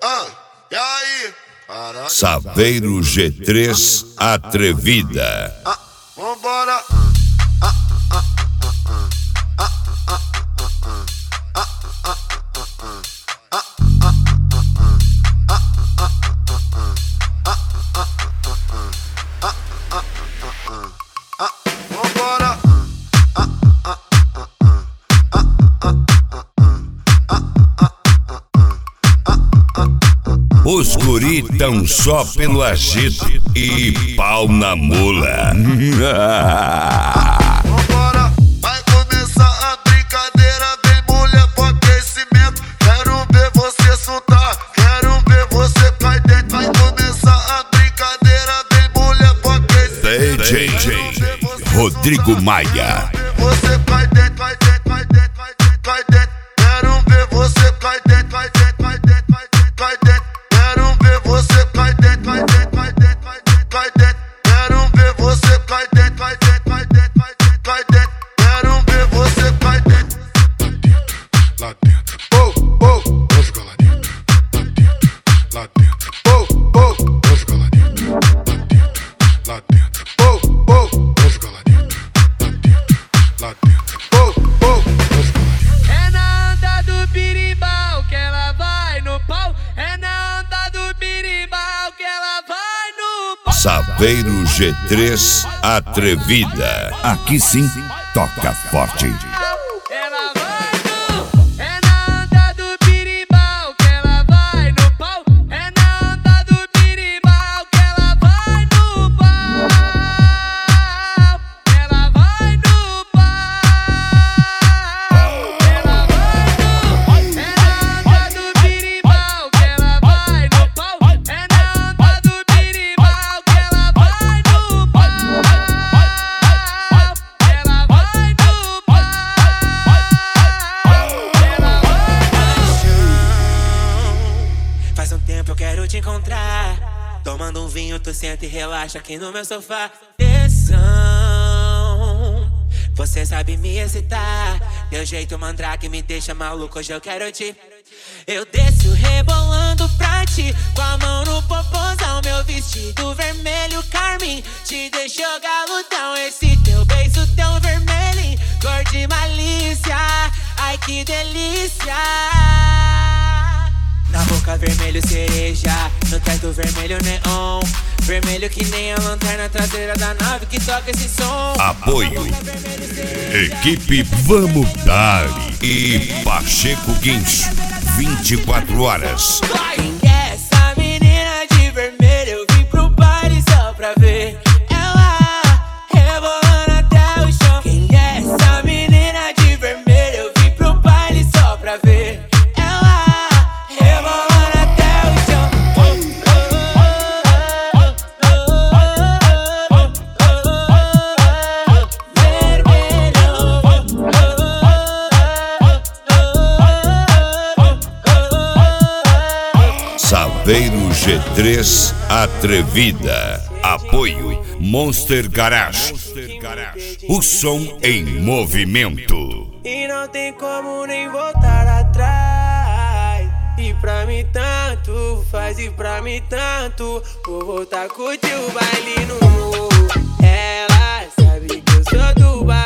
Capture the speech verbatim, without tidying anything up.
Ah, e aí? Caralho. Saveiro G três Atrevida. Ah, vambora. Os guri tão só pelo agito e pau na mula. Vambora, vai começar a brincadeira, vem mulher pro aquecimento. Quero ver você soltar, quero ver você cair dentro. Vai começar a brincadeira, vem mulher pro aquecimento. D J Rodrigo Maia. Você cai dentro, cai dentro, cai dentro, cai dentro, cai dentro. Quero ver você cai dentro, cai dentro, cai dentro, cai dentro, cai dentro. Quero ver você cai dentro, cai dentro, cai dentro, cai dentro, cai dentro. Quero ver você cai dentro, cai dentro, cai dentro, cai dentro, cai dentro. Quero ver você cai dentro. Lá dentro, oh, oh, rasga lá dentro. Lá dentro, oh, oh, rasga lá dentro. Lá dentro, oh, oh, rasga lá dentro. Lá dentro, oh, oh, rasga lá dentro. É na onda do birimbau que ela vai no pau. É na onda do birimbau que ela vai no pau. Saveiro G três Atrevida. Aqui sim, toca forte. Ela vai no. É na onda do birimbau que ela vai no pau. É na onda do birimbau que ela vai no pau. Ela vai no pau. Ela vai no. É na onda do birimbau que ela vai no pau. É na onda do birimbau que ela vai no pau. Ela vai no pau. Faz um tempo eu quero te encontrar. Tomando um vinho, tu senta e relaxa aqui no meu sofá. Tesão, você sabe me excitar. Teu jeito mandrake me deixa maluco, hoje eu quero te. Eu desço rebolando pra ti, com a mão no popozão. Meu vestido vermelho carmim te deixou galudão. Esse teu beijo tão vermelhinho, cor de malícia. Ai que delícia. Na boca vermelho cereja, no teto vermelho neon. Vermelho que nem a lanterna traseira da nave que toca esse som. Apoio Equipe Vamos Dar e Pacheco Guincho, vinte e quatro horas. Quem é essa menina de vermelho? Eu vim pro baile só pra ver ela rebolando até o chão. Quem é essa menina de vermelho? Eu vim pro baile só pra ver ela rebolando até o chão. Saveiro G três Atrevida. Apoio Monster Garage. O som em movimento. E não tem como nem voltar atrás. E pra mim tanto faz, e pra mim tanto. Vou voltar a curtir o baile no morro. Ela sabe que eu sou do baile.